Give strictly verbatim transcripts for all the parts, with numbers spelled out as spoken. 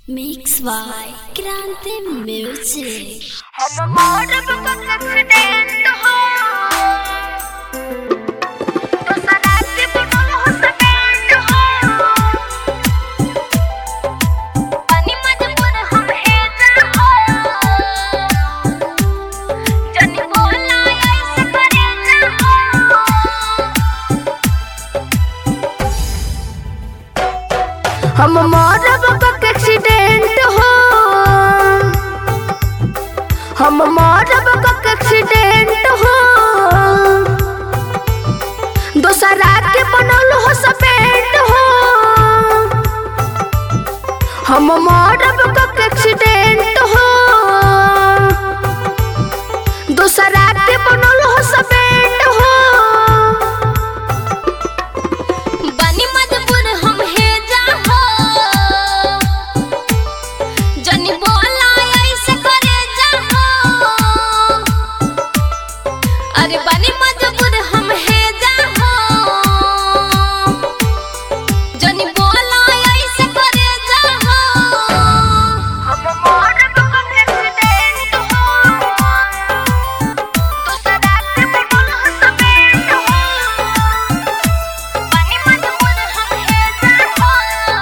Mix by Krante Music. हम modern का accident हो तो सदा से बनल हो समेंट हो पानी मजबूर हम है जा हो जनी बोला ऐसे करे जा हो हम मॉडर्न का एक्सीडेंट हो हम मरब कक एक्सीडेंट हो दोसरा के बनल हो सपेंट हो हम मरब कक एक्सीडेंट हो दोसरा के बनल हो सपेंट हो बनी मजबूर हम है जा हो जनी बोला ऐसे करे जा हो अरे बनी मजबूर हम है जा हो जनी बोला ऐसे करे जा हो हम मॉडर्न का एक्सीडेंट हो दूसरा के बनल हो समेंट हो बनी मजबूर हम है जा हो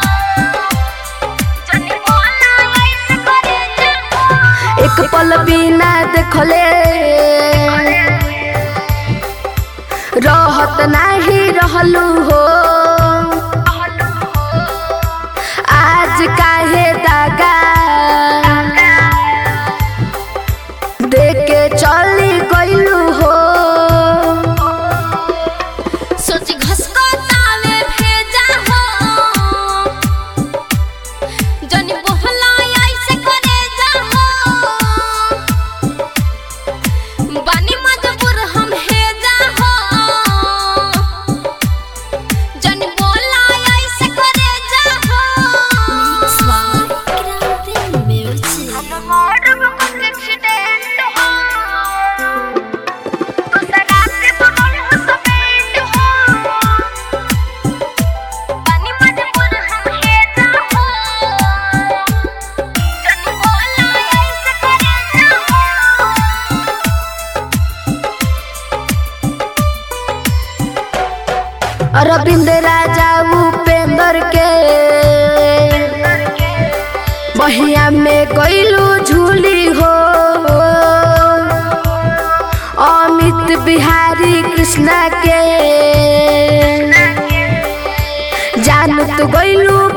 जनी बोला ऐसे करे जा हो एक पल बिना देखले रहत नाही रहलू हो आज काहे दागा देके चली गइलू हो सोची घसको तावे भेजा हो जनी बोहला ऐसे करे जा हो बनी मजबूर हम है जा हो जनी बोला ऐसे करे जा हो Mix by Krante Music. हम मॉडर्न का एक्सीडेंट हो तो सदा से बनल हो समेंट हो बनी मजबूर हम है जा हो जनी बोला ऐसे करे जा हो अरविंद राजा उपेंद्र के बहिया में गइलू झूली हो अमित बिहारी कृष्णा के जानत गइलू